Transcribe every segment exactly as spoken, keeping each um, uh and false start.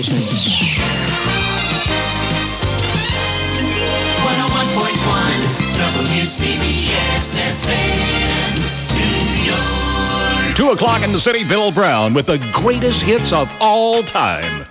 one oh one point one W C B S F M, New York. Two o'clock in the city, Bill Brown with the greatest hits of all time.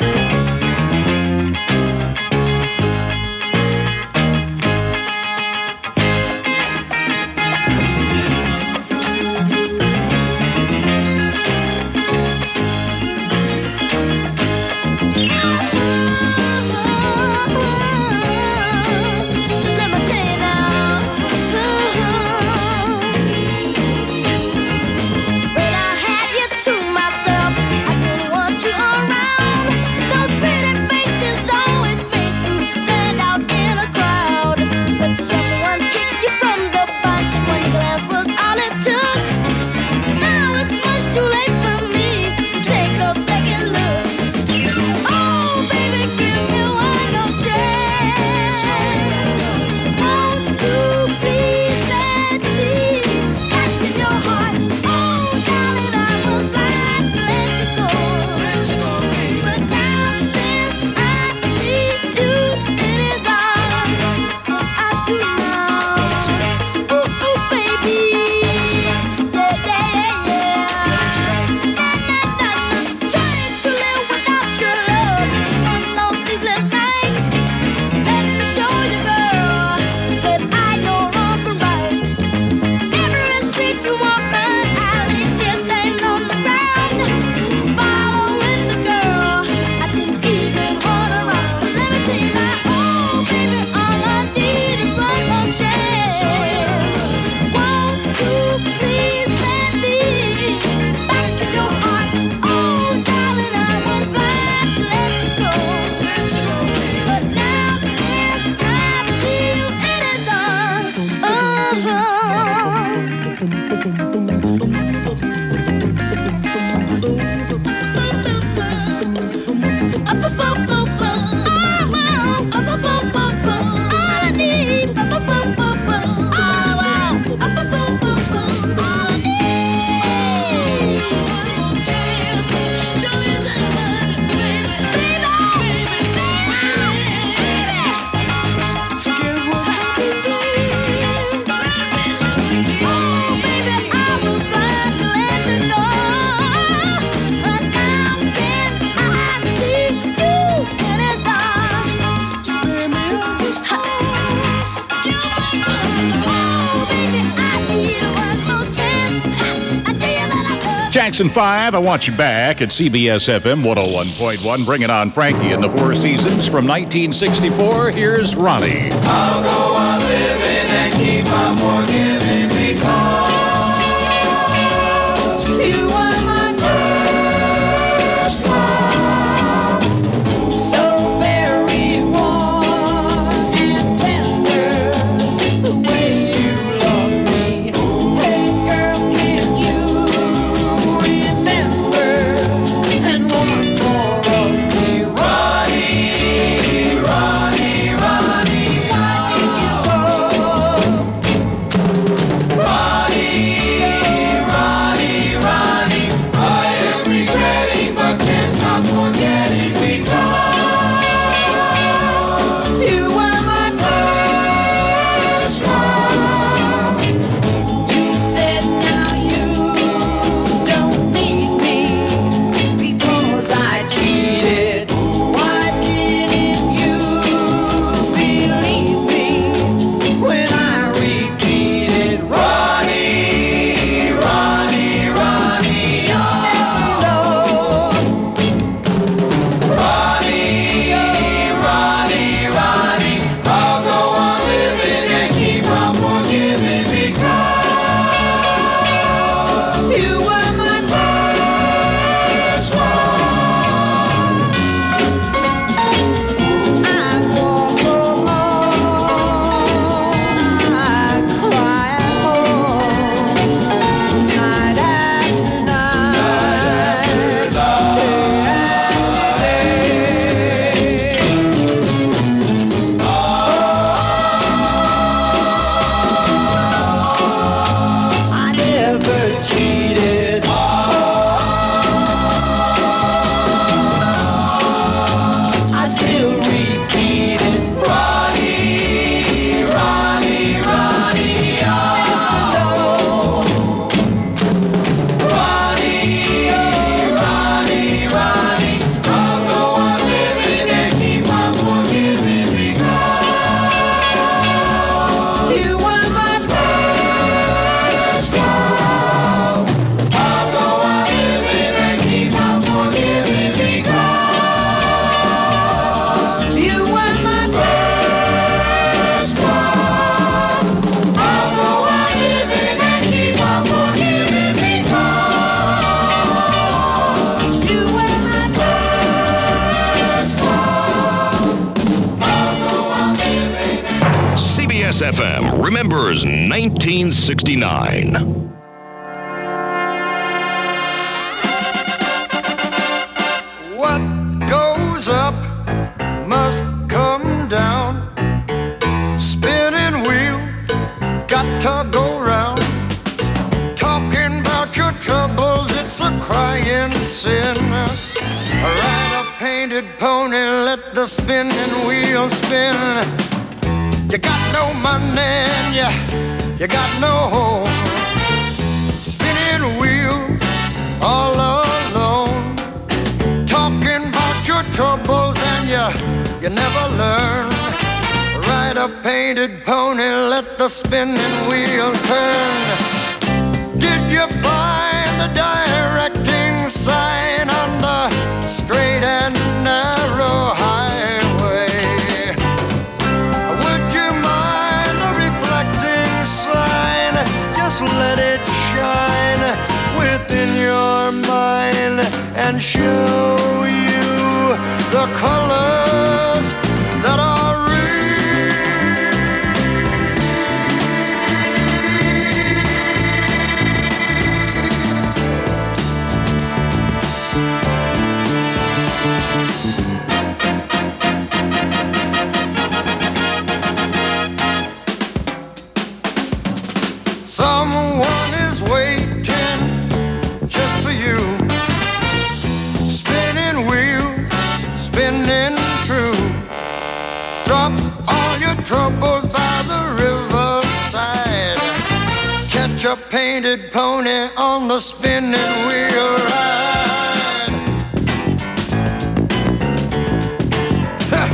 Jackson five, I Want You Back at C B S F M one oh one point one. Bringing on Frankie and the Four Seasons from nineteen sixty-four. Here's Ronnie. I'll go on living and keep on forgiving because you were my first love. So very warm and tender, the way you love me. Hey girl, can you remember and want more of me? Ronnie, Ronnie, Ronnie, why did you go? Ronnie. F M remembers nineteen sixty-nine. What goes up must come down. Spinning wheel, got to go round. Talking about your troubles, it's a crying sin. Ride a painted pony, let the spinning wheel spin. You got no money and you, you got no home. Spinning wheel, all alone. Talking about your troubles and you, you never learn. Ride a painted pony, let the spinning wheel turn. Did you find the directing sign on the straight and narrow highway? Would you mind a reflecting sign? Just let it shine within your mind and show you the colors that are real. Someone is waiting just for you. Spinning wheel, spinning true. Drop all your troubles by the riverside. Catch a painted pony on the spinning wheel ride. Ha!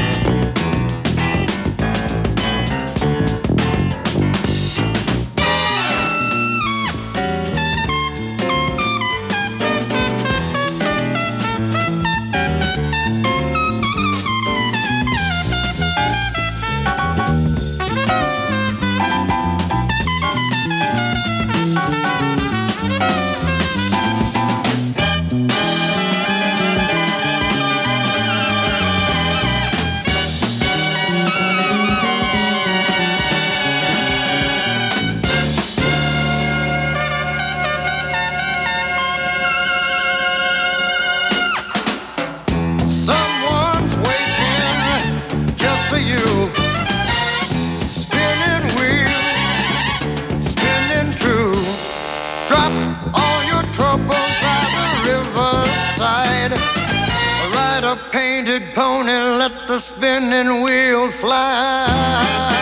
Someone's waiting just for you. Spinning wheel, spinning true. Drop all your troubles by the riverside. Ride a painted pony, let the spinning wheel fly.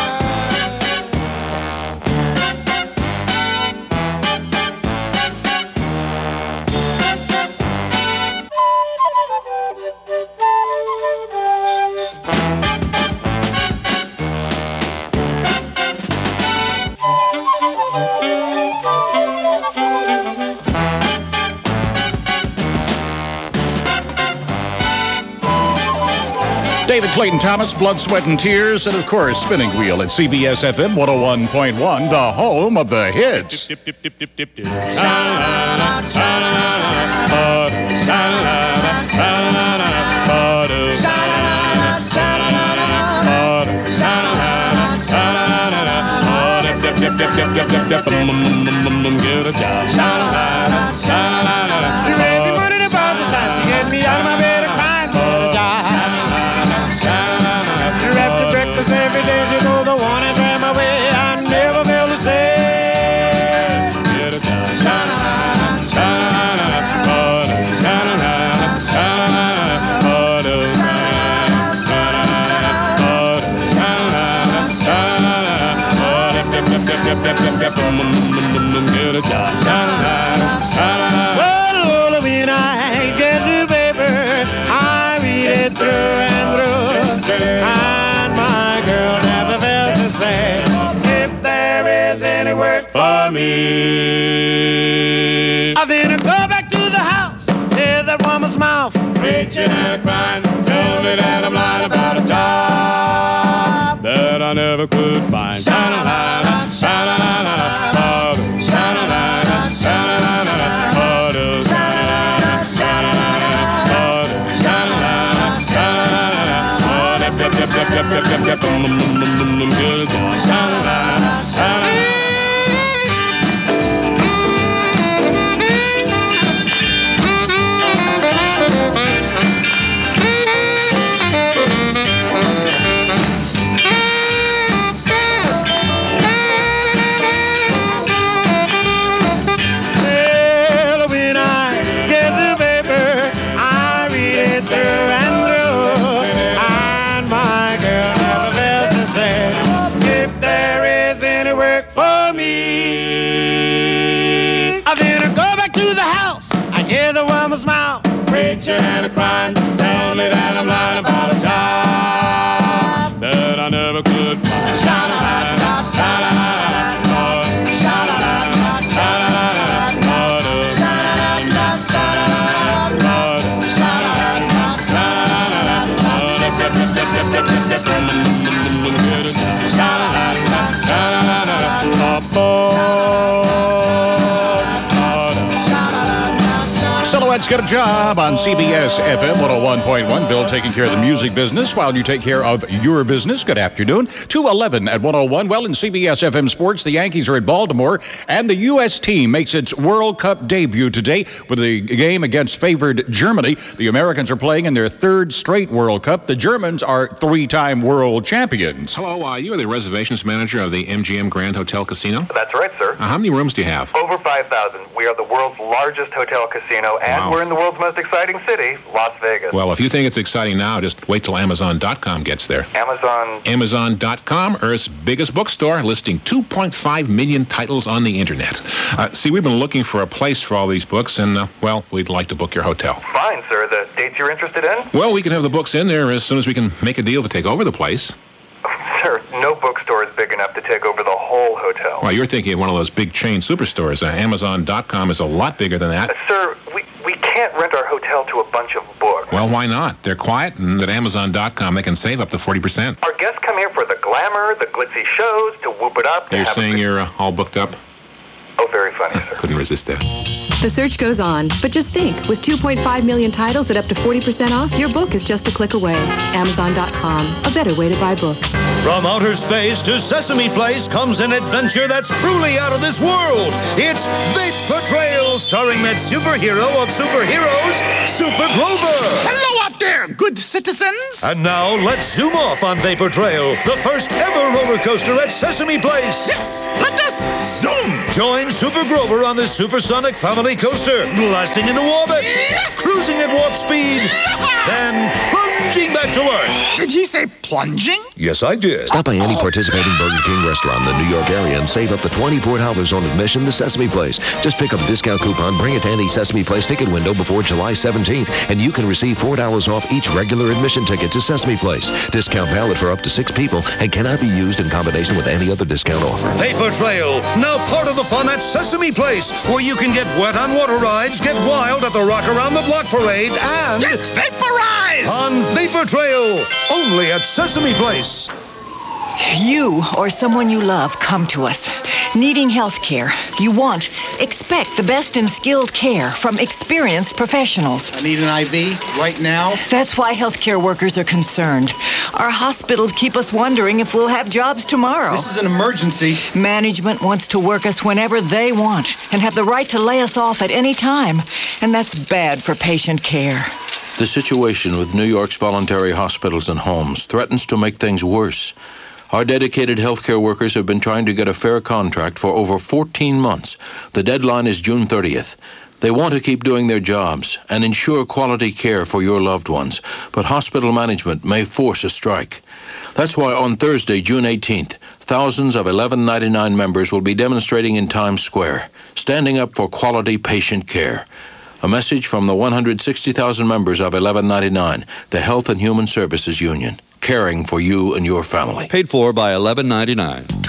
David Clayton Thomas, Blood, Sweat, and Tears, and of course, Spinning Wheel at C B S F M one oh one point one, the home of the hits. Get a job. You made me money to buy this time to get me out of my bed and crying for a job. You're after breakfast every day, you know the one that's ran my way. I never feel the same. Get a job. Get a job. Well, when I get the paper, I read it through and through, and my girl never fails to say, if there is any work for me, I then I go back to the house, hear that woman's mouth, preaching and crying, tell me that I'm lying about a job that I never could find. Sha-la-la-la, sha-la-la-la, oh, sha-la-la-la, sha-la-la-la, oh, sha-la-la-la, sha-la-la-la, oh, sha-la-la-la, sha-la-la-la, oh, yep, yep, yep, yep. Boom, boom, boom, boom, boom, boom. Good boy. Sha-la-la, sha-la-la. And a crying, tell me that I'm lying about a job that I never could find. Sha-la-la-la, sha-la-la-la, Lord. Sha-la-la-la, sha-la-la-la, Lord. Sha-la-la-la, sha-la-la-la, Lord. Sha-la-la-la, sha-la-la-la, Lord. Sha-la-la-la, sha-la-la-la, Lord. Silhouette's got a job on C B S F M one oh one point one. Bill taking care of the music business while you take care of your business. Good afternoon. two eleven at one oh one. Well, in C B S F M Sports, the Yankees are at Baltimore, and the U S team makes its World Cup debut today with a game against favored Germany. The Americans are playing in their third straight World Cup. The Germans are three-time world champions. Hello, uh, you are the reservations manager of the M G M Grand Hotel Casino? That's right, sir. Uh, how many rooms do you have? Over five thousand. We are the world's largest hotel casino, and Wow. we're in the world's most exciting city, Las Vegas. Well, if you think it's exciting now, just wait till Amazon dot com gets there. Amazon. Amazon dot com, Earth's biggest bookstore, listing two point five million titles on the internet. Uh, see, we've been looking for a place for all these books, and, uh, well, we'd like to book your hotel. Fine, sir. The dates you're interested in? Well, we can have the books in there as soon as we can make a deal to take over the place. Sir, no bookstore is big enough to take over the whole hotel. Well, you're thinking of one of those big chain superstores. Uh, Amazon dot com is a lot bigger than that. Uh, sir, we, we can't rent our hotel to a bunch of books. Well, why not? They're quiet, and at Amazon dot com they can save up to forty percent. Our guests come here for the glamour, the glitzy shows, to whoop it up. to You're have a saying good- you're uh, all booked up? Oh, very funny, sir. Couldn't resist that. The search goes on, but just think, with two point five million titles at up to forty percent off, your book is just a click away. Amazon dot com, a better way to buy books. From outer space to Sesame Place comes an adventure that's truly out of this world. It's Vapor Trail, starring that superhero of superheroes, Super Grover. Hello out there, good citizens. And now let's zoom off on Vapor Trail, the first ever roller coaster at Sesame Place. Yes, let us zoom. Join Super Grover on this supersonic family coaster, blasting into orbit, Yes. cruising at warp speed, then plunging back to Earth. Did he say plunging? Yes, I did. Stop by any participating Burger King restaurant in the New York area and save up to twenty-four dollars on admission to Sesame Place. Just pick up a discount coupon, bring it to any Sesame Place ticket window before July seventeenth, and you can receive four dollars off each regular admission ticket to Sesame Place. Discount valid for up to six people and cannot be used in combination with any other discount offer. Vapor Trail, now part of the fun at Sesame Place, where you can get wet on water rides, get wild at the Rock Around the Block Parade, and Get vaporized. on Vapor Trail, only at Sesame Place. You or someone you love come to us, needing health care. You want, expect the best in skilled care from experienced professionals. I need an I V right now. That's why healthcare workers are concerned. Our hospitals keep us wondering if we'll have jobs tomorrow. This is an emergency. Management wants to work us whenever they want and have the right to lay us off at any time. And that's bad for patient care. The situation with New York's voluntary hospitals and homes threatens to make things worse. Our dedicated healthcare workers have been trying to get a fair contract for over fourteen months. The deadline is June thirtieth. They want to keep doing their jobs and ensure quality care for your loved ones, but hospital management may force a strike. That's why on Thursday, June eighteenth, thousands of eleven ninety-nine members will be demonstrating in Times Square, standing up for quality patient care. A message from the one hundred sixty thousand members of eleven ninety-nine, the Health and Human Services Union, caring for you and your family. Paid for by eleven ninety-nine.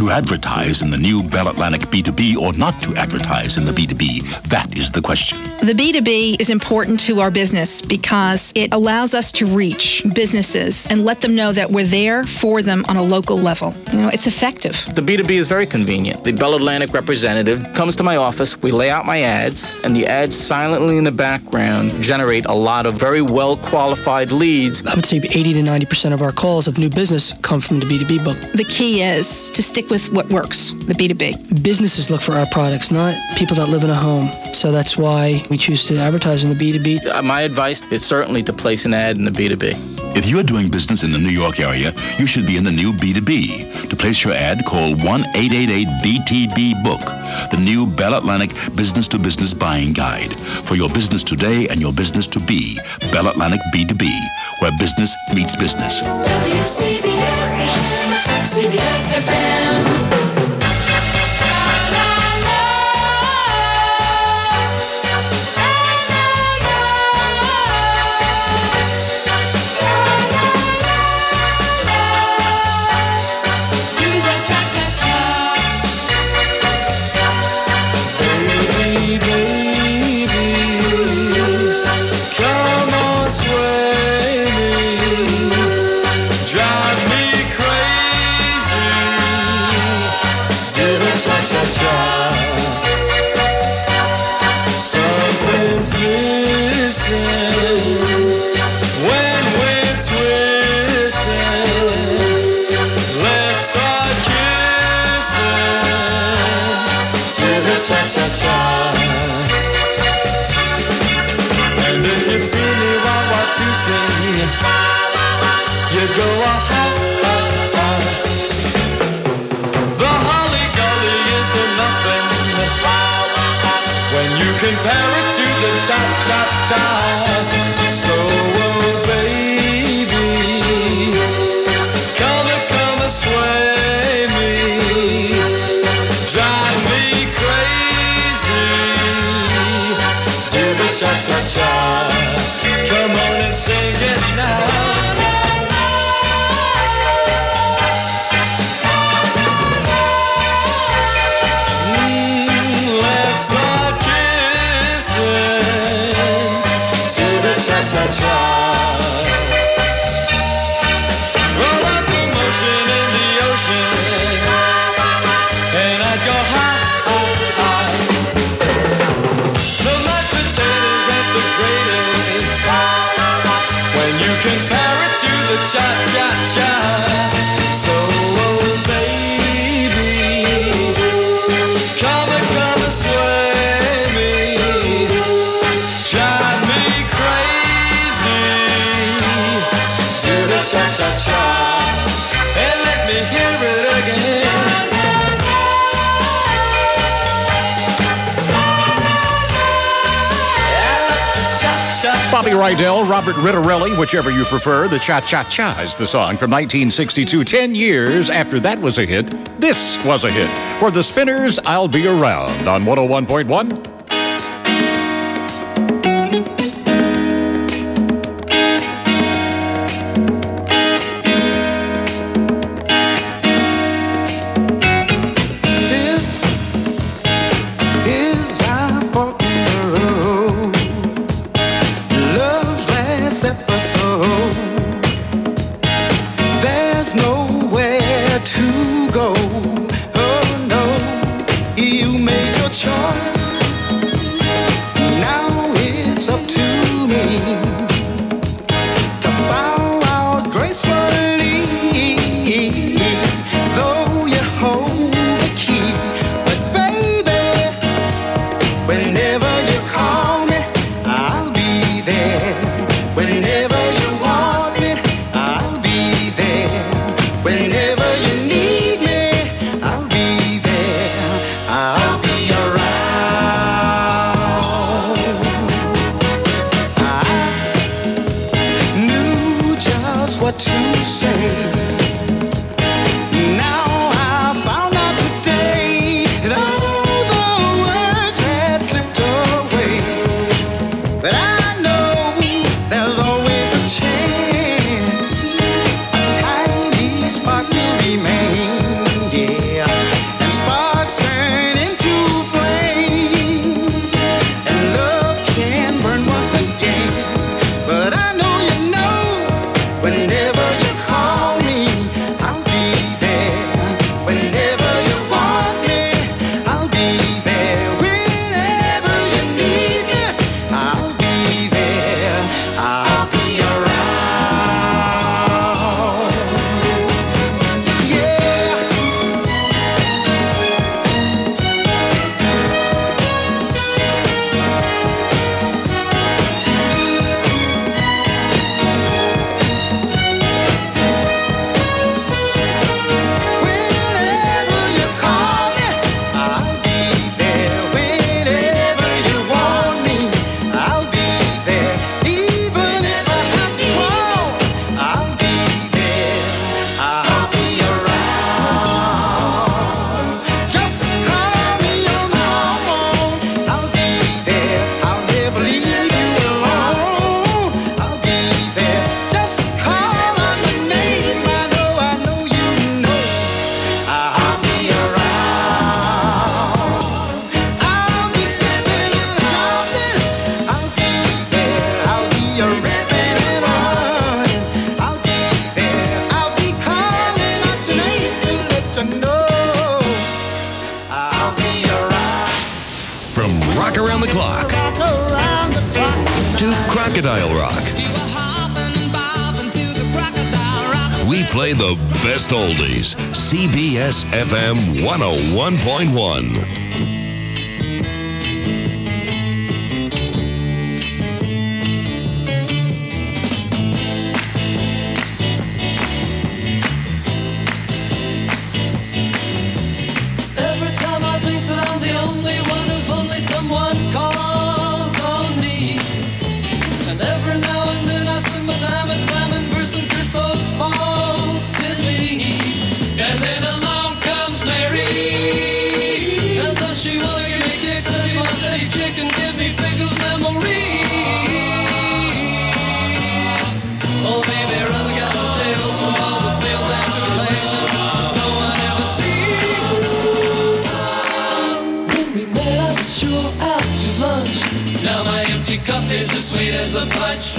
To advertise in the new Bell Atlantic B two B or not to advertise in the B two B? That is the question. The B two B is important to our business because it allows us to reach businesses and let them know that we're there for them on a local level. You know, it's effective. The B two B is very convenient. The Bell Atlantic representative comes to my office, we lay out my ads, and the ads silently in the background generate a lot of very well-qualified leads. I would say eighty to ninety percent of our calls of new business come from the B two B book. The key is to stick with what works, the B two B. Businesses look for our products, not people that live in a home. So that's why we choose to advertise in the B two B. Uh, my advice is certainly to place an ad in the B two B. If you're doing business in the New York area, you should be in the new B two B. To place your ad, call one eight eight eight B T B book, the new Bell Atlantic business-to-business buying guide for your business today and your business to be. Bell Atlantic B two B, where business meets business. W C B S, C B S F M. And if you see me while watching, you go ah, ah, ah. The holly golly is a nothing when you compare it to the cha-cha-cha. So oh baby, come and come and sway me, drive me crazy to the cha-cha-cha. Come on and sing it now. Mm, let's start kissing to the cha-cha-cha. Roll up the motion in the ocean, and I go high, high, high. The mashed potatoes ain't the greatest when you compare it to the cha-cha-cha. So oh baby, come and come and sway me, drive me crazy to the cha-cha-cha, and let me hear it again. Bobby Rydell, Robert Rittarelli, whichever you prefer. The Cha-Cha-Cha is the song from nineteen sixty-two. Ten years after that was a hit, this was a hit. For the Spinners, I'll Be Around on one oh one point one. This is our forking road, love's last episode. There's nowhere to go. Oh no, you made your choice. Now it's up to me to bow out gracefully. Though you hold the key, but baby, whenever you call me, I'll be there. Whenever you want me, I'll be there. Whenever you need me, I'll be there. I'll be around. I knew just what to say. Now I found out today that all the words had slipped away. But I know there's always a chance, a tiny spark will remain. Yeah, Crocodile Rock. We play the best oldies. C B S F M one oh one point one. Every time I think that I'm the only one who's lonely, someone calls on me. And every now and then I spend my time at climbing verse and Christos falls silly. And then along comes Mary. And does she wanna give me kicks and my steady chick and give me pickled memories? Oh baby, rather got the tales from all the fails and tribulations no one ever sees. When we met I was sure out to lunch. Now my empty cup tastes as sweet as the punch.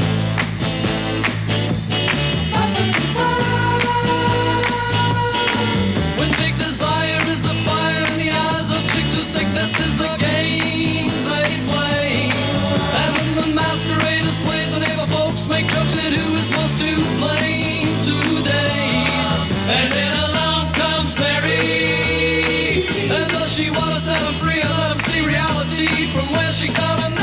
When big desire is the fire in the eyes of chicks whose sickness is the games they play. And when the masquerade is played, the neighbor folks make jokes at who is most to blame today. And then along comes Mary. And does she want to set him free or let him see reality from where she got a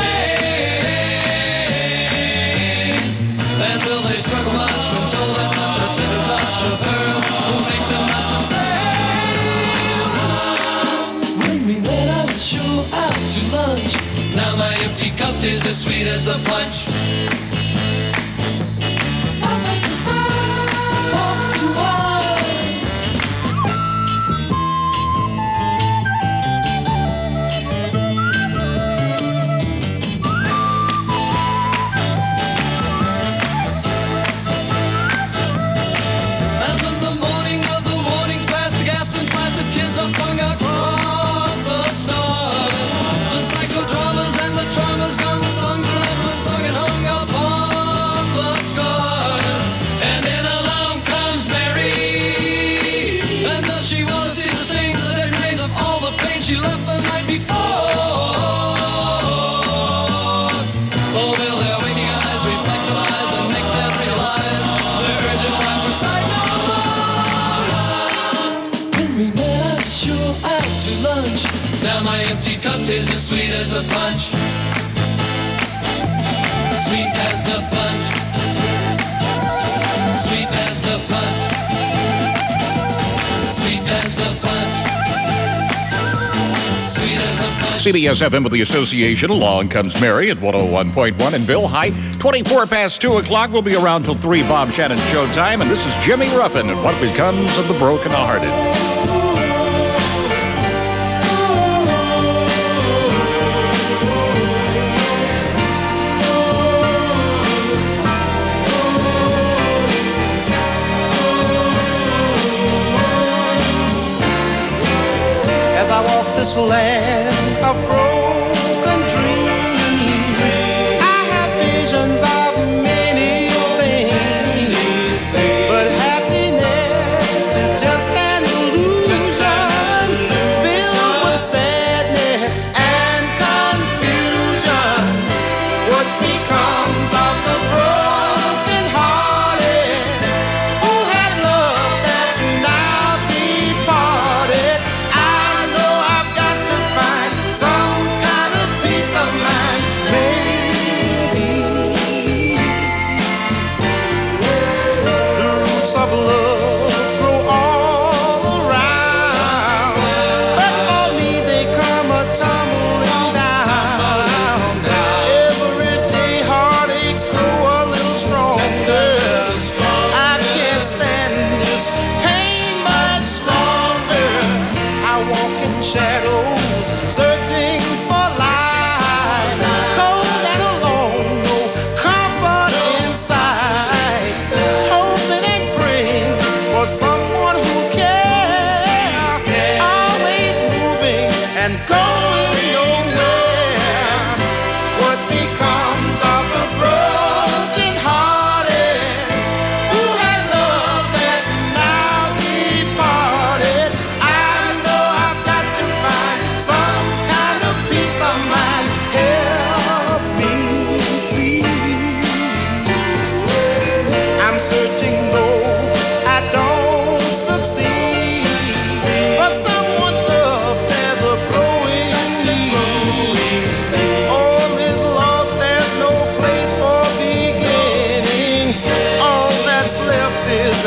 name? And will they struggle much when told that such a tender touch of hers will make them not the same? When we met I was sure out to lunch. Now my empty cup tastes as sweet as the punch. And when the morning of the warnings past the Gaston Placid kids are flung across the stars, the psychodramas and the traumas gone, the songs are ever sung and hung upon the scars. And then along comes Mary. And does she want to see the stains, the dead remains of all the pain she left the night before? Oh, will their waking eyes reflect the lies and make them realize the urgent cry for sight no more? When we met I was sure out to lunch. Now my empty cup tastes as sweet as the punch. Sweet as the punch. Sweet as the punch. Sweet as the punch. Sweet as the punch. C B S F M with the association. Along comes Mary at one oh one point one. And Bill, hi. twenty-four past two o'clock. We'll be around till three Bob Shannon showtime. And this is Jimmy Ruffin and What Becomes of the Broken-Hearted. As I walk this land of broken dreams, I have visions of many things, but happiness is just an illusion, filled with sadness and confusion. What becomes of the broken hearted who had love that's now departed? I know I've got to find some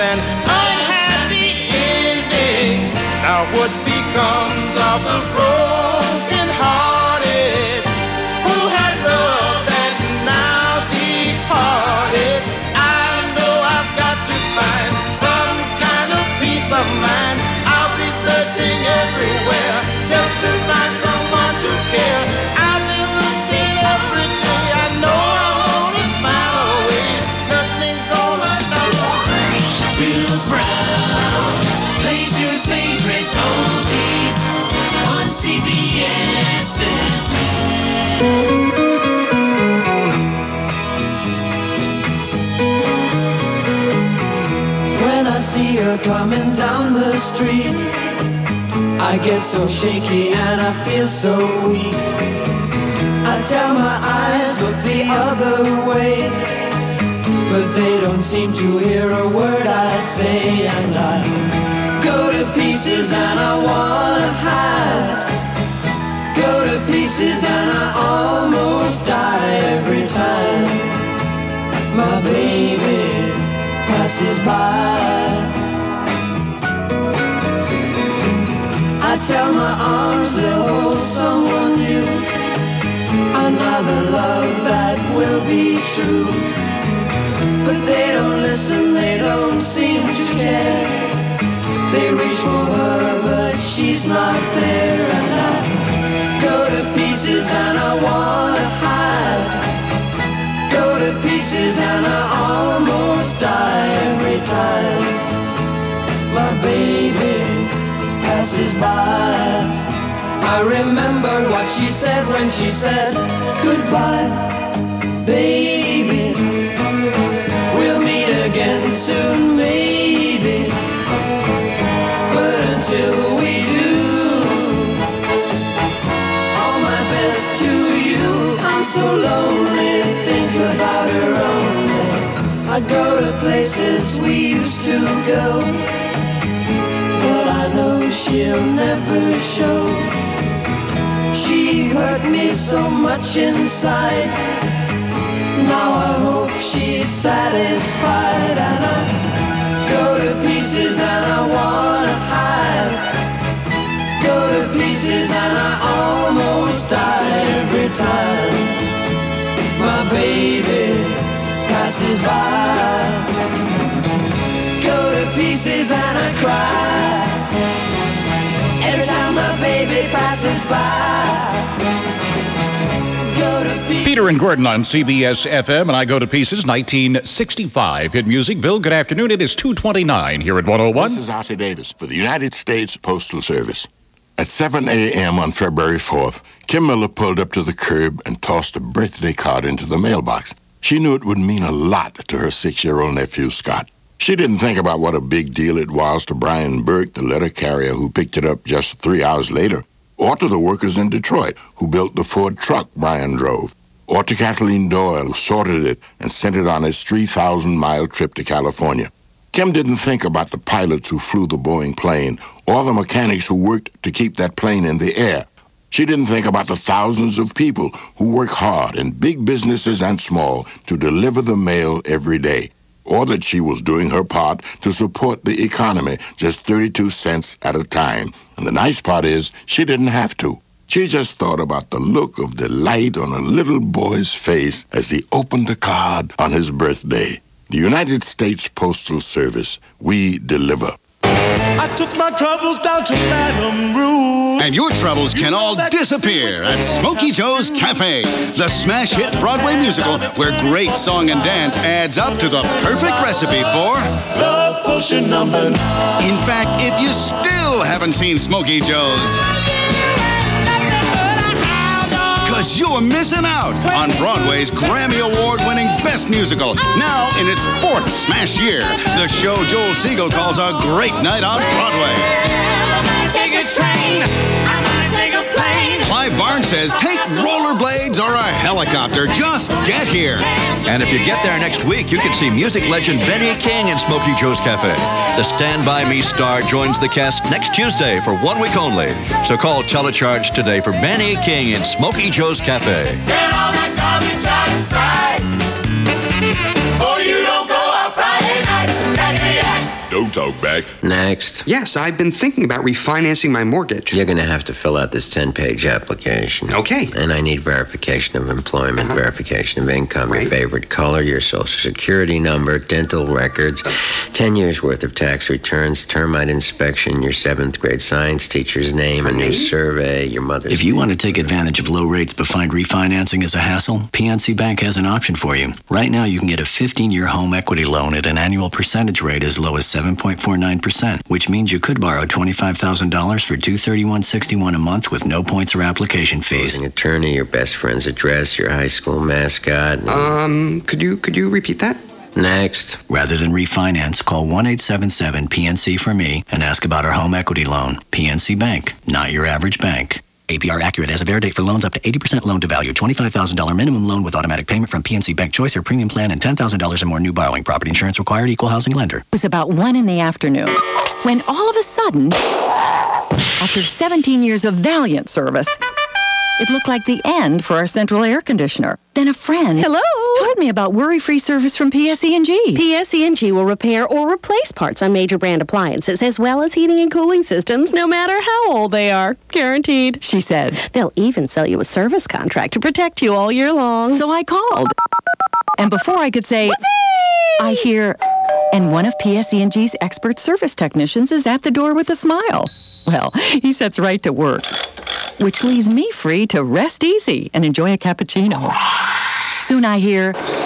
an unhappy ending. Now what becomes of the broken hearted who had love that's now departed? I know I've got to find some kind of peace of mind. I'll be searching everywhere just to find someone to care. I've been looking every day. I know I'm gonna find a way. Nothing gonna stop me. Bill Brown plays your favorite oldies on C B S F M. When I see her coming down the street, I get so shaky and I feel so weak. I tell my eyes, look the other way, but they don't seem to hear a word I say. And I go to pieces and I wanna hide. Go to pieces and I almost die every time my baby passes by. I tell my arms they'll hold someone new, another love that will be true. But they don't listen, they don't seem to care. They reach for her, but she's not there. And I go to pieces and I wanna hide. Go to pieces and I almost die every time my baby passes by. I remember what she said when she said goodbye. Baby, we'll meet again soon, maybe. But until we do, all my best to you. I'm so lonely, think about her only. I go to places we used to go, but I know she'll never show. She hurt me so much inside. Now I hope she's satisfied. And I go to pieces and I wanna hide. Go to pieces and I almost die every time my baby passes by. Go to pieces and I cry every time my baby passes by. Go to pieces. Peter and Gordon on C B S F M, and I Go to Pieces, nineteen sixty-five. Hit music. Bill, good afternoon. It is two twenty-nine here at one oh one. This is Arthur Davis for the United States Postal Service. At seven a.m. on February fourth, Kim Miller pulled up to the curb and tossed a birthday card into the mailbox. She knew it would mean a lot to her six-year-old nephew, Scott. She didn't think about what a big deal it was to Brian Burke, the letter carrier who picked it up just three hours later, or to the workers in Detroit who built the Ford truck Brian drove, or to Kathleen Doyle who sorted it and sent it on its three thousand mile trip to California. Kim didn't think about the pilots who flew the Boeing plane or the mechanics who worked to keep that plane in the air. She didn't think about the thousands of people who work hard in big businesses and small to deliver the mail every day, or that she was doing her part to support the economy just thirty-two cents at a time. And the nice part is, she didn't have to. She just thought about the look of delight on a little boy's face as he opened a card on his birthday. The United States Postal Service, we deliver. I took my troubles down to Madame Rouge. And your troubles can all disappear at Smokey Joe's Cafe, the smash hit Broadway musical where great song and dance adds up to the perfect recipe for Love Potion number nine. In fact, if you still haven't seen Smokey Joe's, because you're missing out on Broadway's Grammy Award-winning Best Musical, now in its fourth smash year. The show Joel Siegel calls a great night on Broadway. I might take a train, I might take a plane. Clive Barnes says, take rollerblades or a helicopter. Just get here. And if you get there next week, you can see music legend Benny King in Smokey Joe's Cafe. The Stand By Me star joins the cast next Tuesday for one week only. So call Telecharge today for Benny King in Smokey Joe's Cafe. Get all that garbage outside. Oh, you don't go out Friday night. That's the act. Don't talk back. Next. Yes, I've been thinking about refinancing my mortgage. You're going to have to fill out this ten-page application. Okay. And I need verification of employment, Uh-huh. verification of income, Right. your favorite color, your social security number, dental records, ten years worth of tax returns, termite inspection, your seventh grade science teacher's name, and your survey, your mother's If you want to take advantage of low rates but find refinancing is a hassle, P N C Bank has an option for you. Right now, you can get a fifteen-year home equity loan at an annual percentage rate as low as seven point four nine percent, which means you could borrow twenty-five thousand dollars for two hundred thirty-one dollars and sixty-one cents a month with no points or application fees. Closing attorney, your best friend's address, your high school mascot. and- Um, could you could you repeat that? Next. Rather than refinance, call one eight seven seven P N C for me and ask about our home equity loan. P N C Bank, not your average bank. A P R accurate as of air date for loans up to eighty percent loan to value. twenty-five thousand dollars minimum loan with automatic payment from P N C Bank Choice or Premium Plan and ten thousand dollars or more new borrowing. Property insurance required. Equal housing lender. It was about one in the afternoon when all of a sudden, after seventeen years of valiant service, it looked like the end for our central air conditioner. Then a friend Hello? told me about worry-free service from P S E and G. P S E and G will repair or replace parts on major brand appliances, as well as heating and cooling systems, no matter how old they are. Guaranteed. She said. They'll even sell you a service contract to protect you all year long. So I called. And before I could say, Whoopee! I hear, and one of P S E and G's expert service technicians is at the door with a smile. Well, he sets right to work, which leaves me free to rest easy and enjoy a cappuccino. Soon I hear,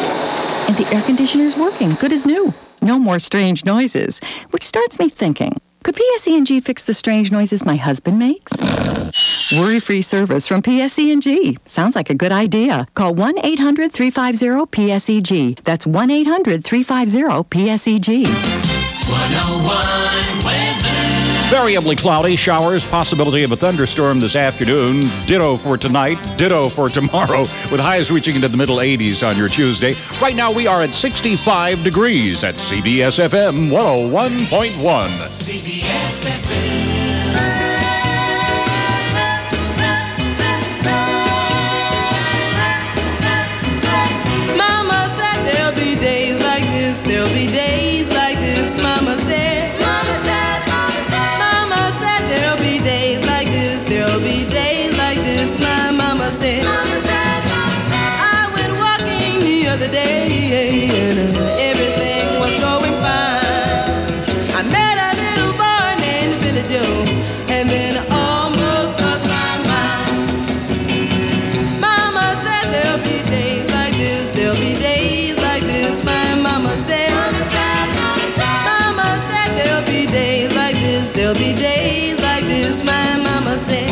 and the air conditioner's working, good as new. No more strange noises, which starts me thinking, could P S E and G fix the strange noises my husband makes? Worry-free service from P S E and G. Sounds like a good idea. Call one eight hundred three five zero P S E G. That's one eight hundred three five zero P S E G. one oh one weather. Variably cloudy, showers, possibility of a thunderstorm this afternoon. Ditto for tonight, ditto for tomorrow, with highs reaching into the middle eighties on your Tuesday. Right now we are at sixty-five degrees at C B S F M one oh one point one. C B S F M. Mama said there'll be days like this, there'll be days like this. Mama said, Mama said, Mama said, Mama said there'll be days like this, there'll be days like this. My mama said, Mama said, Mama said. I went walking the other day and everything was going fine. I met a little boy named Billy Joe, and then I almost lost my mind. Mama said there'll be days like this, there'll be days like this. My mama said, Mama said, Mama said, Mama said there'll be days like this, there'll be days like this. My mama said.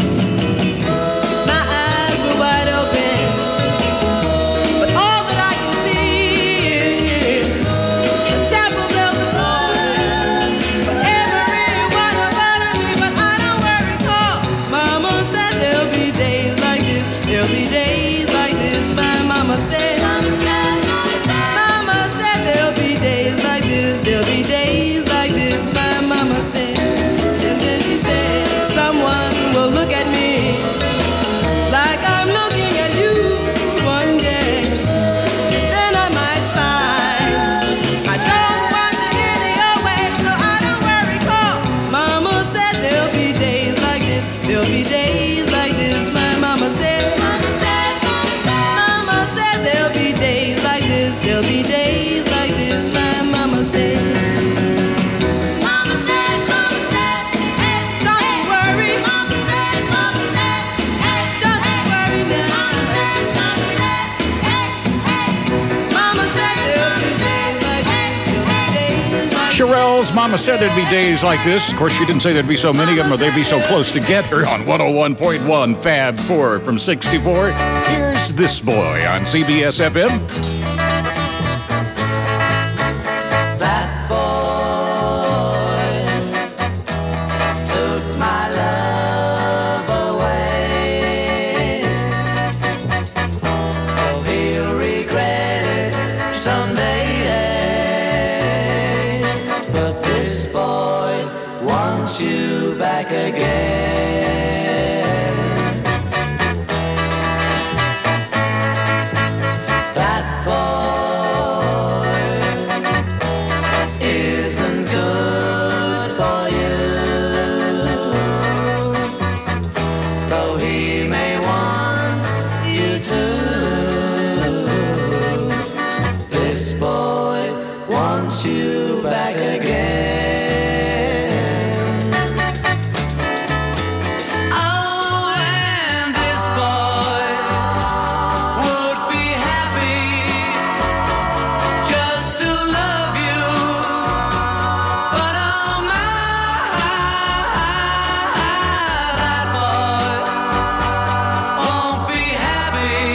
My eyes were wide open, but all that I can see is the chapel bells are tolling for everyone about me. But I don't worry, 'cause Mama said there'll be days like this, there'll be days like this. My mama said, Mama said, Mama said, Mama said there'll be days like this, there'll be days like this. My mama said, and then she said, someone will look at me like I'm looking at you one day. Then I might find I don't want to any your way, so I don't worry, 'cause Mama said there'll be days like this, there'll be days like this. My mama said, Mama said, Mama said, Mama said there'll be days like this, there'll be days like this. My mama said. Mama said, Mama said, hey, don't you worry. Mama said, Mama said, hey, don't you worry now. Mama said, Mama said, hey, hey. Mama said there'll be days like this, there'll be days like this. Sherelle's Mama said there'd be days like this. Of course, she didn't say there'd be so many of them or they'd be so close together on one oh one point one Fab four from sixty-four. Here's This Boy on C B S F M. That boy took my love away. Oh, he'll regret it someday. But this boy wants you back again. That boy isn't good. back again. Oh, and this boy would be happy just to love you, but oh my, that boy won't be happy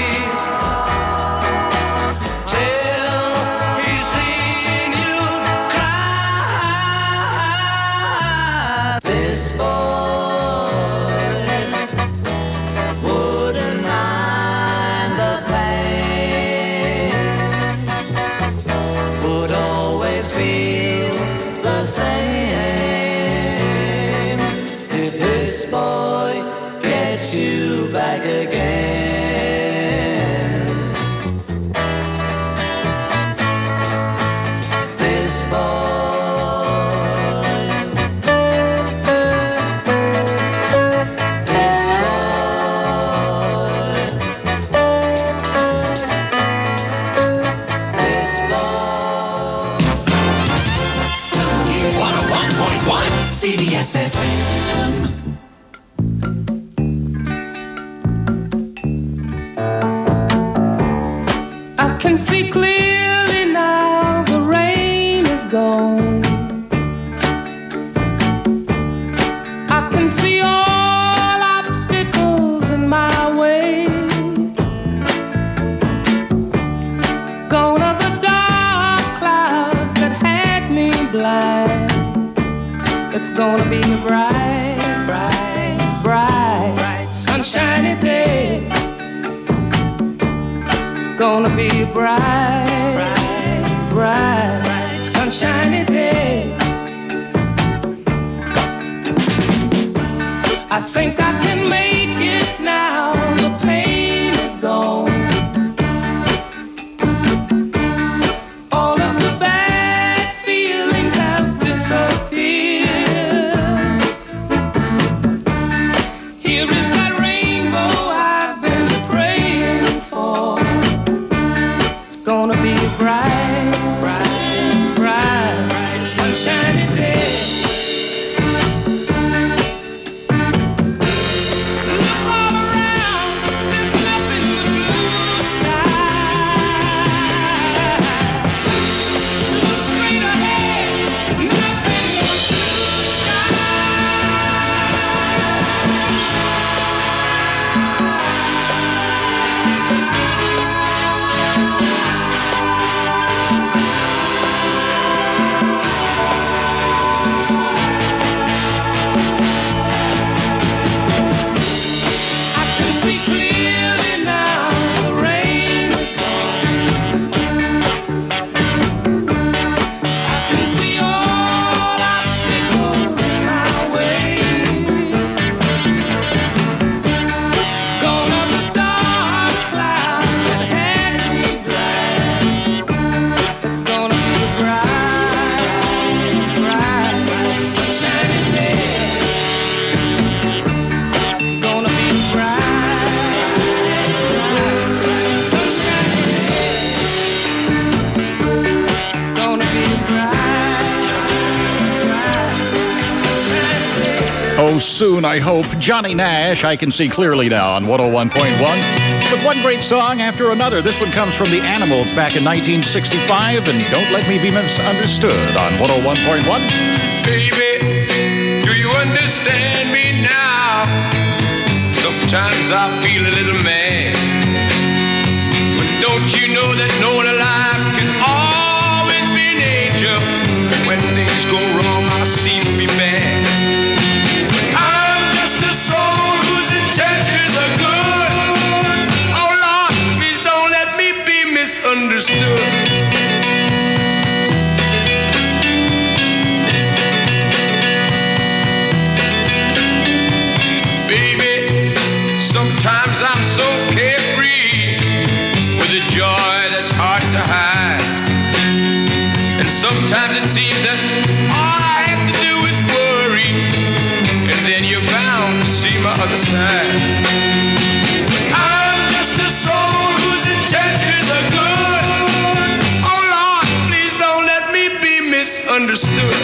till he's seen you cry. This boy wouldn't mind the pain, would always feel the same if this boy gets you back again. This boy, this boy, this boy. one oh one point one C B S F M. I can see clearly now the rain is gone. I can see all obstacles in my way. Gone are the dark clouds that had me blind. It's gonna be a bright, bright, bright, bright, sunshiny day. It's gonna be a bright, bright, bright, bright, sunshiny day. I think I can make it now. The pain is gone. All of the bad feelings have disappeared. Here is that rainbow I've been praying for. It's gonna be a bright, bright, bright, bright, sunshiny day. Look all around, there's nothing but blue sky. Look straight ahead, nothing but blue I can see clearly now the rain is gone. I can see all obstacles in my way. Gone are the dark clouds that had me blind. It's gonna be a bright, bright, bright, sunshiny day. It's gonna be a bright, bright, bright, sunshiny day. Gonna be a bright, bright, bright, sunshiny day. Oh, soon, I hope. Johnny Nash, I can see clearly now on one oh one point one. But one great song after another. This one comes from the Animals back in nineteen sixty-five, and Don't Let Me Be Misunderstood on one oh one point one. Baby, do you understand me now? Sometimes I feel a little mad. But don't you know that no one alive can always be an angel? When things go wrong, I seem to be bad. I'm just a soul whose intentions are good. Oh Lord, please don't let me be misunderstood. Baby, sometimes I'm so carefree with a joy that's hard to hide. And sometimes it seems that all I have to do is worry, and then you're bound to see my other side. I'm just a soul whose intentions are good. Oh Lord, please don't let me be misunderstood. understood.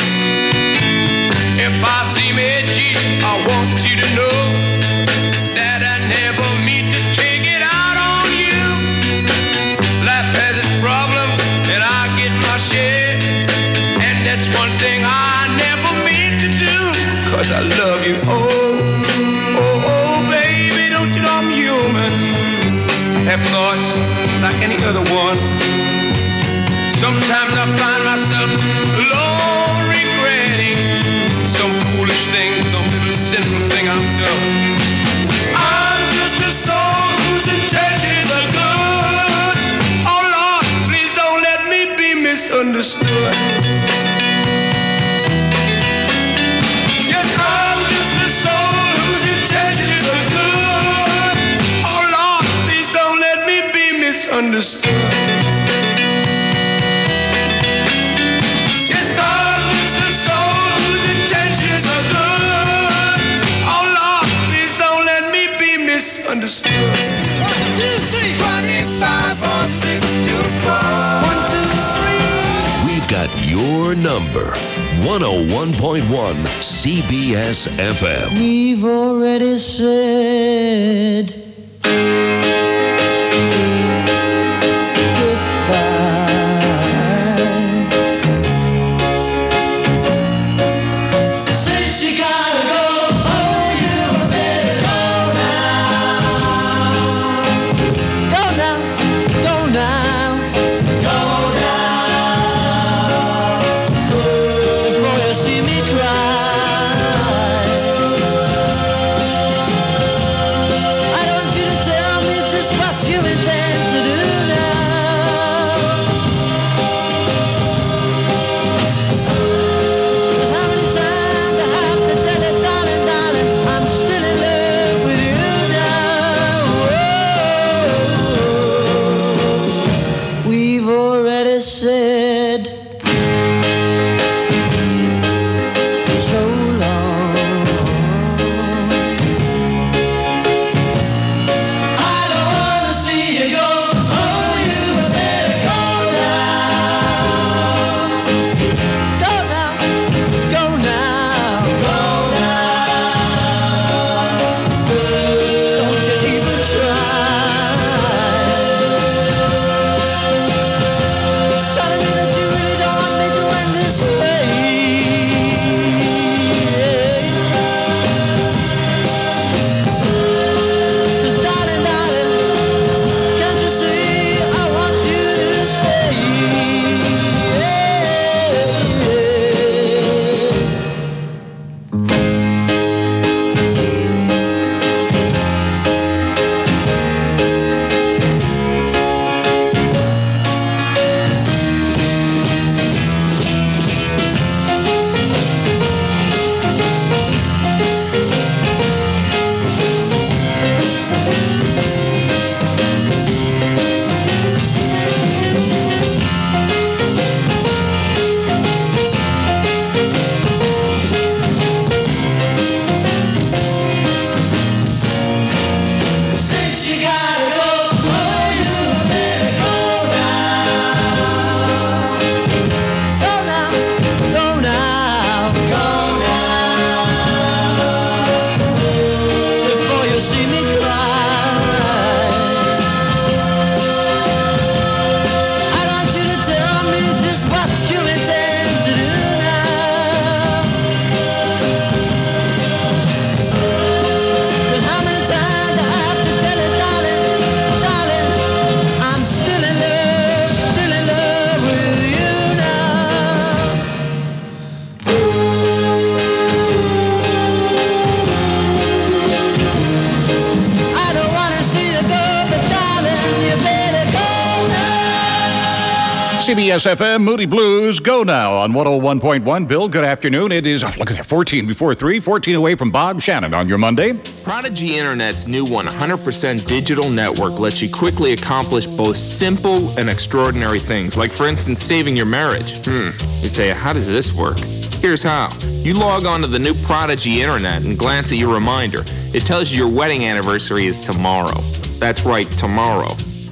If I seem edgy, I want you to know that I never mean to take it out on you. Life has its problems, and I get my share. And that's one thing I never meant to do. Cause I love you, oh, oh, oh, baby, don't you know I'm human? I have thoughts like any other one. Sometimes I find myself alone regretting some foolish thing, some little sinful thing I've done. I'm just a soul whose intentions are good. Oh Lord, please don't let me be misunderstood. Yes, I'm just a soul whose intentions are good. Oh Lord, please don't let me be misunderstood. Understood. One, two, three. twenty-five, four, six, two, four. One, two, three. We've got your number. one oh one point one C B S F M. We've already said C B S F M, Moody Blues, go now on one oh one point one. Bill, good afternoon. It is, oh, look at that, fourteen before three, fourteen away from Bob Shannon on your Monday. Prodigy Internet's new one hundred percent digital network lets you quickly accomplish both simple and extraordinary things, like, for instance, saving your marriage. Hmm, you say, how does this work? Here's how. You log on to the new Prodigy Internet and glance at your reminder. It tells you your wedding anniversary is tomorrow. That's right, tomorrow.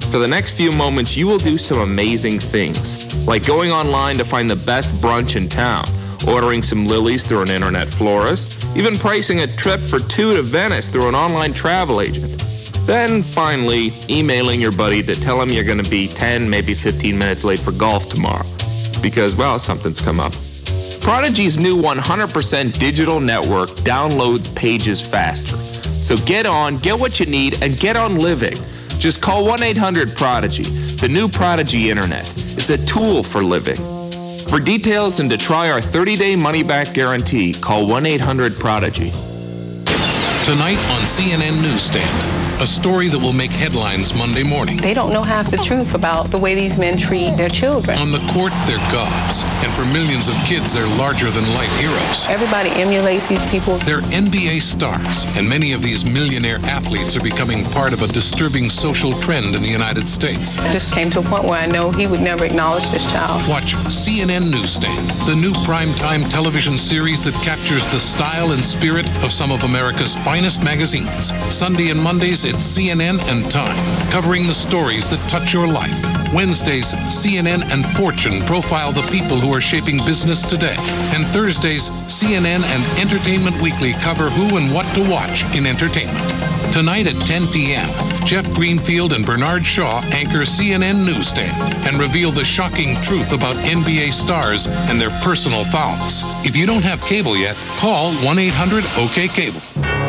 For the next few moments, you will do some amazing things, like going online to find the best brunch in town, ordering some lilies through an internet florist, even pricing a trip for two to Venice through an online travel agent. Then, finally, emailing your buddy to tell him you're going to be ten, maybe fifteen minutes late for golf tomorrow. Because, well, something's come up. Prodigy's new one hundred percent digital network downloads pages faster. So get on, get what you need, and get on living. Just call one eight hundred Prodigy, the new Prodigy Internet. It's a tool for living. For details and to try our thirty-day money-back guarantee, call one eight hundred Prodigy. Tonight on C N N Newsstand, a story that will make headlines Monday morning. They don't know half the truth about the way these men treat their children. On the court, they're gods. And for millions of kids, they're larger-than-life heroes. Everybody emulates these people. They're N B A stars, and many of these millionaire athletes are becoming part of a disturbing social trend in the United States. I just came to a point where I know he would never acknowledge this child. Watch C N N Newsstand, the new primetime television series that captures the style and spirit of some of America's finest magazines. Sunday and Mondays, it's C N N and Time, covering the stories that touch your life. Wednesdays, C N N and Fortune profile the people who are shaping business today. And Thursdays, C N N and Entertainment Weekly cover who and what to watch in entertainment. Tonight at ten p.m., Jeff Greenfield and Bernard Shaw anchor C N N Newsstand and reveal the shocking truth about N B A stars and their personal fouls. If you don't have cable yet, call one eight hundred O K Cable.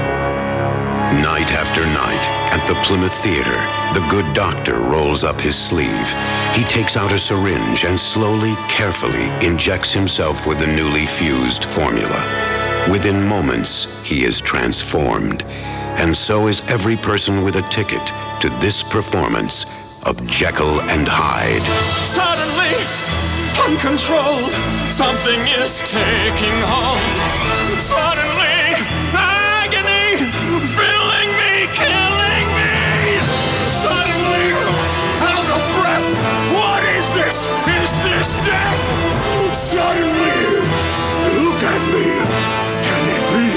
Night after night, at the Plymouth Theater, the good doctor rolls up his sleeve. He takes out a syringe and slowly, carefully injects himself with the newly fused formula. Within moments, he is transformed. And so is every person with a ticket to this performance of Jekyll and Hyde. Suddenly, uncontrolled, something is taking hold. Suddenly, agony, filling me, killing me. Suddenly, out of breath, what is this? Is this death? Suddenly, look at me. Can it be?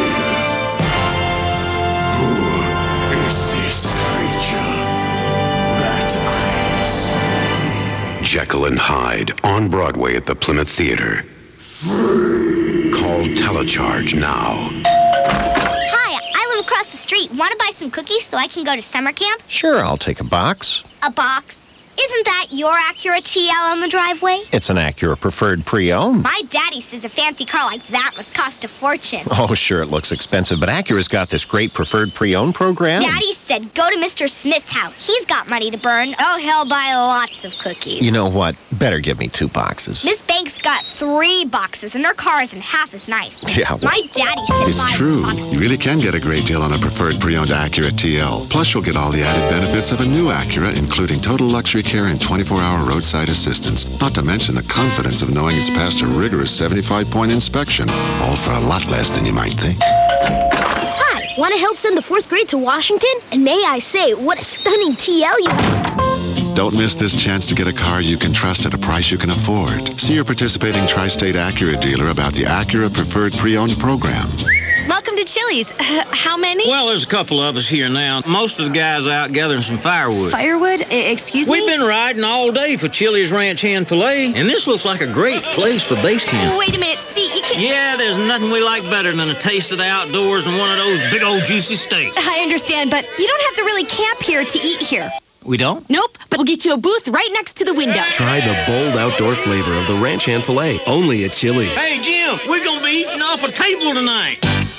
Who is this creature that I see? Jekyll and Hyde on Broadway at the Plymouth Theater. Call Telecharge now. Hi, I live across the street. Want to buy some cookies so I can go to summer camp? Sure, I'll take a box. A box? Isn't that your Acura T L on the driveway? It's an Acura Preferred Pre-Owned. My daddy says a fancy car like that must cost a fortune. Oh, sure, it looks expensive, but Acura's got this great Preferred Pre-Owned program. Daddy said go to Mister Smith's house. He's got money to burn. Oh, he'll buy lots of cookies. You know what? Better give me two boxes. Miss Banks got three boxes, and her car isn't half as nice. Yeah, well, My daddy said It's buy true. boxes. You really can get a great deal on a preferred pre-owned Acura T L. Plus, you'll get all the added benefits of a new Acura, including total luxury care and twenty-four hour roadside assistance. Not to mention the confidence of knowing it's passed a rigorous seventy-five point inspection. All for a lot less than you might think. Hi, want to help send the fourth grade to Washington? And may I say, what a stunning T L you have. Don't miss this chance to get a car you can trust at a price you can afford. See your participating Tri-State Acura dealer about the Acura Preferred Pre-Owned program. Welcome to Chili's. Uh, how many? Well, there's a couple of us here now. Most of the guys are out gathering some firewood. Firewood? I- excuse We've me? been riding all day for Chili's Ranch Hand Filet, and this looks like a great place for base camp. Wait a minute. See, you can't... Yeah, there's nothing we like better than a taste of the outdoors and one of those big old juicy steaks. I understand, but you don't have to really camp here to eat here. We don't? Nope, but we'll get you a booth right next to the window. Try the bold outdoor flavor of the Ranch Hand Filet, only at Chili's. Hey, Jim, we're going to be eating off a table tonight.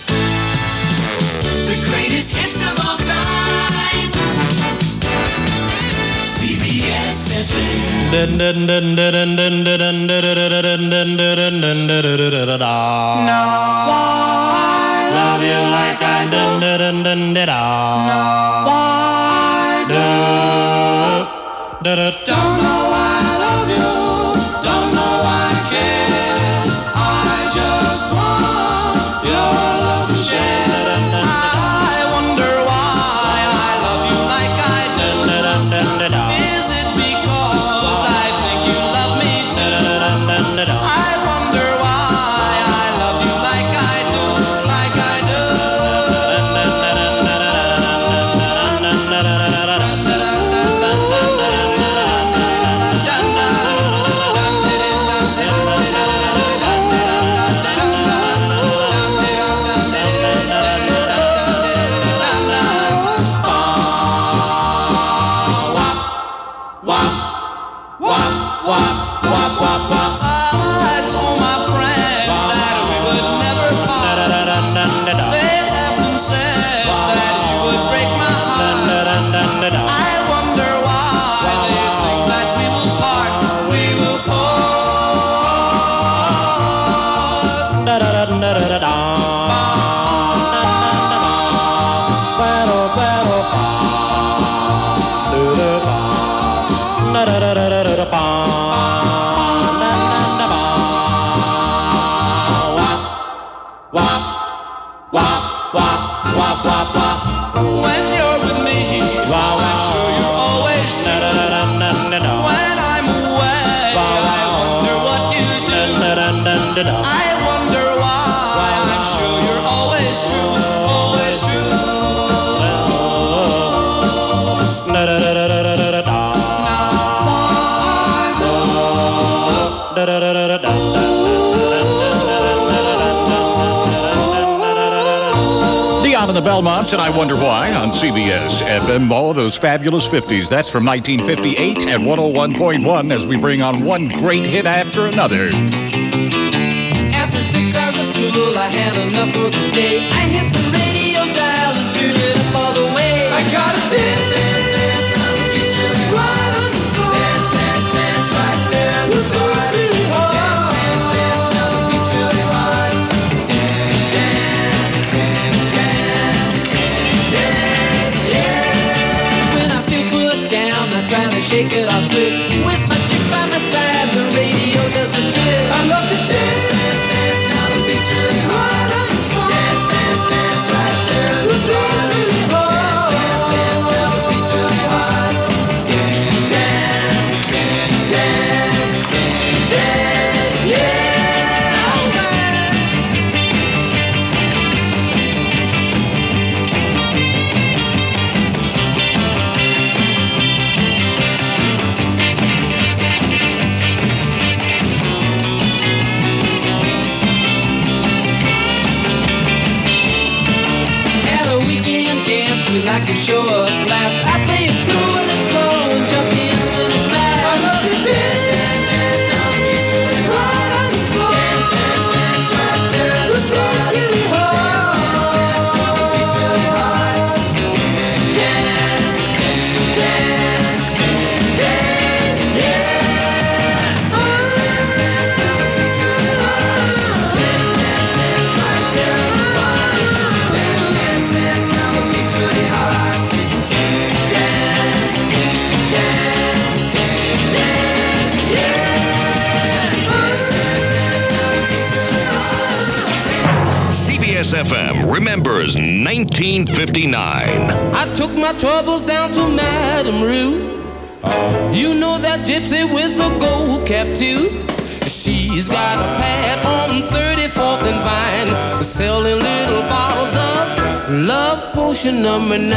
The greatest hits of all time. C B S F M. No, I love you like I do. No, I do. Don't know why I love you. Don't know why I care. I just want your love to share. I wonder why I love you like I do. Is it because I think you love me too? I wonder why I love you like I do, like I do. When you're with me, I'm sure you're always true. When I'm away, I wonder what you do. I wonder why. I'm sure you're always true, always true. Now Dion and the Belmonts, and I Wonder Why on C B S F M. All those fabulous fifties. That's from nineteen fifty-eight at one oh one point one as we bring on one great hit after another. after six hours of school, I had enough for the day. I hit the radio dial and turned it up all the way. I got a dance, dance, dance, now the beat's really right on the spot. Dance, dance, dance, right there in the spot. Really hard. Dance, dance, dance, now the beat's really hard. Dance, dance, dance, yeah. When I feel put down, I try to shake it off quick. With my chick by my side, the radio does the trick. I love to dance, dance, dance, now the beat's really hard on the spot. Dance, dance, dance, right there in the spot. Really hard. Dance, dance, dance, now the beat's really hard. Dance, dance, dance, yeah. Alright. At a weekend dance, we like to show a blast. I play it cool and it's slow and jump in when it's fast. I love to dance, dance, dance, now the beat's really hard on the spot. Dance, dance, dance, right there in the spot. Really hard. Dance, dance, now the beat's really hard. Dance, dance, dance, yeah. Dance, dance, dance, now the beat's really hard. Dance, dance, dance, right there in the spot. Dance, dance, dance, now the beat's really hard. Dance, dance, dance, yeah. Dance, dance, dance, now the beat's really hard. C B S F M remembers nineteen fifty-nine. I took my troubles down to Madame Ruth. You know that gypsy with the gold cap tooth. She's got a pad on thirty-fourth and Vine, selling little bottles of love potion number nine.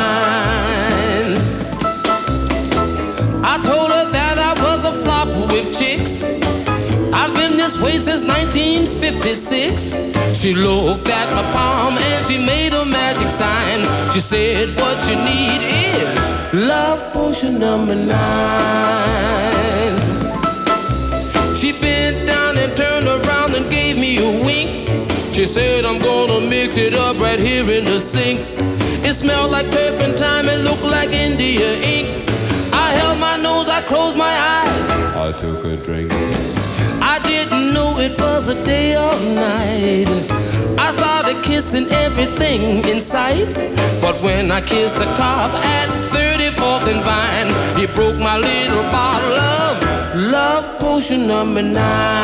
I told her that I was a flop with chicks. I've been this way since nineteen fifty-six. She looked at my palm and she made a magic sign. She said, what you need is love potion number nine. She bent down and turned around and gave me a wink. She said, I'm gonna mix it up right here in the sink. It smelled like turpentine and looked like India ink. I held my nose, I closed my eyes. I took a drink. I didn't know it was a day or night. I started kissing everything in sight. But when I kissed the cop at thirty-fourth and Vine, he broke my little bottle of love potion number nine.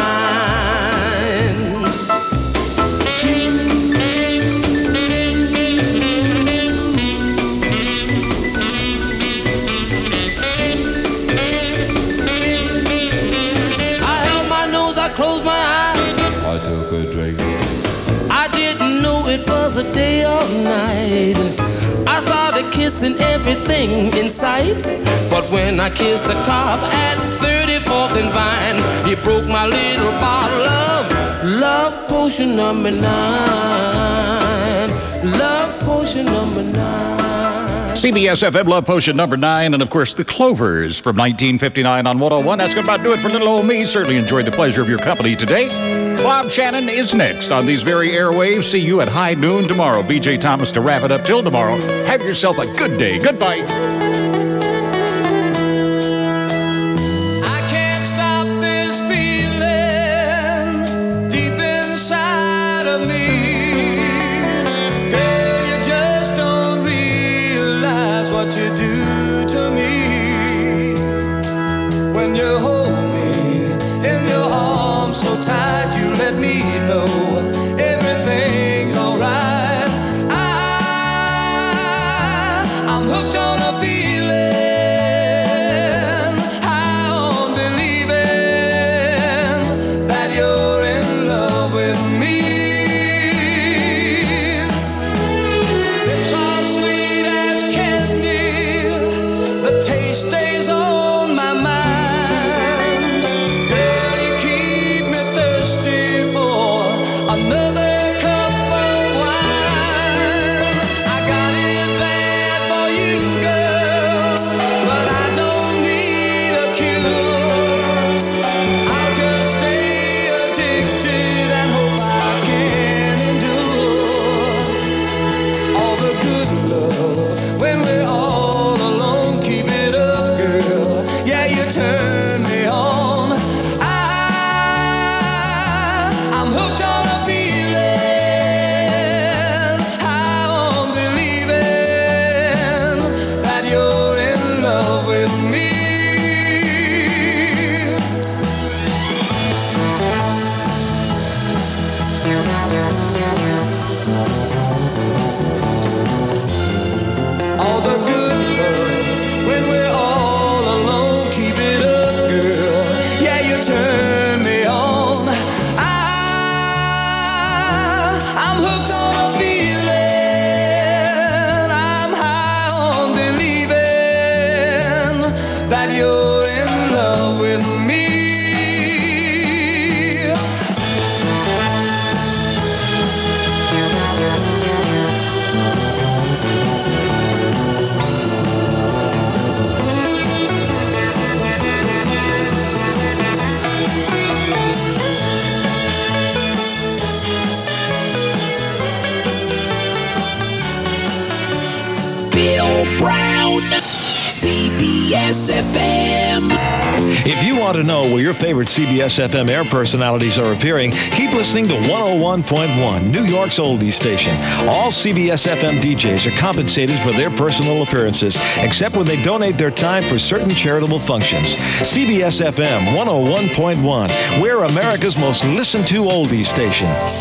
Close my eyes. I took a drink. I didn't know it was a day or night. I started kissing everything in sight. But when I kissed the cop at thirty-fourth and Vine, he broke my little bottle of love potion number nine. Love potion number nine. C B S F M Love Potion number nine, and of course the Clovers from nineteen fifty-nine on one oh one. That's going to about do it for little old me. Certainly enjoyed the pleasure of your company today. Bob Shannon is next on these very airwaves. See you at high noon tomorrow. B J Thomas to wrap it up till tomorrow. Have yourself a good day. Goodbye. I can't stop this feeling deep inside. All the good love when we're all alone. Keep it up, girl. Yeah, you turn me on. I, I'm hooked on a feeling. I'm high on believing that you're in love with me. Bill Brown, C B S F M. If you want to know where your favorite C B S F M air personalities are appearing, keep listening to one oh one point one, New York's oldies station. All C B S F M D Js are compensated for their personal appearances, except when they donate their time for certain charitable functions. C B S F M one oh one point one, we're America's most listened to oldies station.